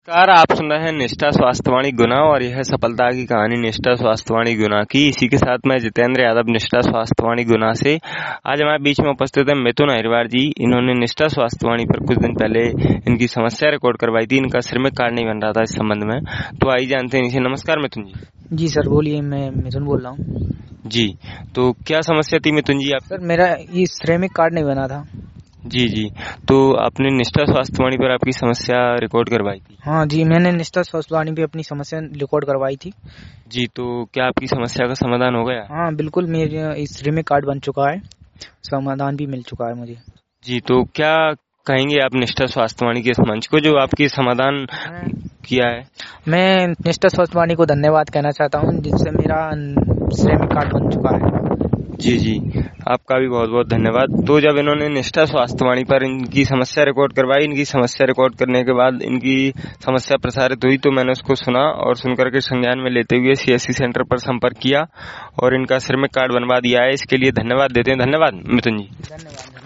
नमस्कार, आप सुन रहे हैं निष्ठा स्वास्थ्यवाणी गुना और यह सफलता की कहानी निष्ठा स्वास्थ्यवाणी गुना की। इसी के साथ मैं जितेंद्र यादव निष्ठा स्वास्थ्यवाणी गुना से। आज हमारे बीच में उपस्थित है मिथुन अहिरवार जी। इन्होंने निष्ठा स्वास्थ्यवाणी पर कुछ दिन पहले इनकी समस्या रिकॉर्ड करवाई थी। इनका सिर में कार्ड नहीं बन रहा था इस संबंध में, तो आइए जानते हैं इनसे। नमस्कार मिथुन जी। जी सर बोलिए, मैं मिथुन बोल रहा हूँ। जी, तो क्या समस्या थी मिथुन जी आप? सर मेरा ये सिरेमिक कार्ड नहीं बना था। जी जी, तो आपने निष्ठा स्वास्थ्यवाणी पर आपकी समस्या रिकॉर्ड करवाई थी? हाँ जी, मैंने निष्ठा स्वास्थ्यवाणी पे अपनी समस्या रिकॉर्ड करवाई थी। जी, तो क्या आपकी समस्या का समाधान हो गया? हाँ बिल्कुल, मेरे इस सिरेमिक कार्ड बन चुका है, समाधान भी मिल चुका है मुझे। जी, तो क्या कहेंगे आप निष्ठा स्वास्थ्यवाणी के इस मंच को जो आपकी समाधान किया है? मैं निष्ठा स्वास्थ्यवाणी को धन्यवाद कहना चाहता हूँ, जिससे मेरा सिरेमिक कार्ड बन चुका है। जी जी, आपका भी बहुत बहुत धन्यवाद। तो जब इन्होंने निष्ठा स्वास्थ्यवाणी पर इनकी समस्या रिकॉर्ड करवाई, इनकी समस्या रिकॉर्ड करने के बाद इनकी समस्या प्रसारित हुई, तो मैंने उसको सुना और सुनकर के संज्ञान में लेते हुए सीएससी सेंटर पर संपर्क किया और इनका सिरेमिक कार्ड बनवा दिया है। इसके लिए धन्यवाद देते हैं। धन्यवाद मिथुन जी। धन्यवाद।